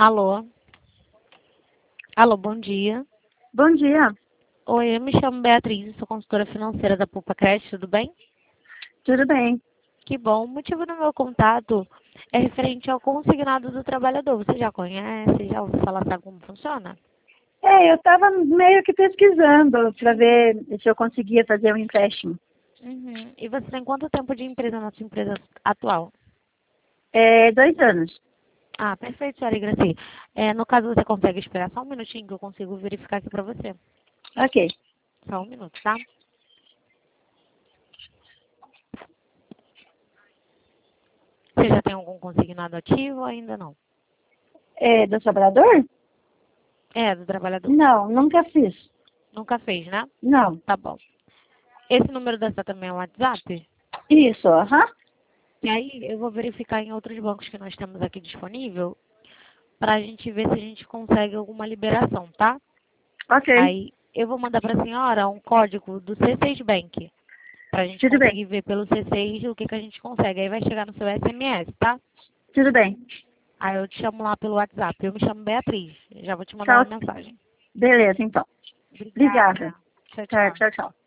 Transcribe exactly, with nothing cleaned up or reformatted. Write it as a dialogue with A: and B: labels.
A: Alô? Alô, bom dia.
B: Bom dia,
A: Oi, eu me chamo Beatriz, sou consultora financeira da Poupa Creche, tudo bem?
B: tudo bem?
A: Que bom. O motivo do meu contato é referente ao consignado do trabalhador. Você já conhece? Já ouviu falar, sabe como funciona?
B: É, eu estava meio que pesquisando para ver se eu conseguia fazer um empréstimo.
A: Uhum. E você tem quanto tempo de empresa na sua empresa atual?
B: É, dois anos.
A: Ah, perfeito, senhora Graci. É, no caso, você consegue esperar só um minutinho que eu consigo verificar aqui pra você.
B: Ok.
A: Só um minuto, tá? Você já tem algum consignado ativo ou ainda não?
B: É, do trabalhador?
A: É, do trabalhador.
B: Não, nunca fiz.
A: Nunca fez, né?
B: Não.
A: Tá bom. Esse número dessa também é um WhatsApp?
B: Isso, aham.
A: E aí eu vou verificar em outros bancos que nós temos aqui disponível para a gente ver se a gente consegue alguma liberação, tá?
B: Ok,
A: Aí eu vou mandar para a senhora um código do C seis Bank para a gente
B: tudo bem,
A: conseguir ver pelo C seis o que, que a gente consegue. Aí vai chegar no seu S M S, tá?
B: tudo bem.
A: Aí eu te chamo lá pelo WhatsApp. Eu me chamo Beatriz. Já vou te mandar
B: Tchau.
A: uma mensagem.
B: Beleza, então.
A: Obrigada.
B: Obrigada.
A: Tchau,
B: Tá,
A: tchau.
B: tchau, tchau.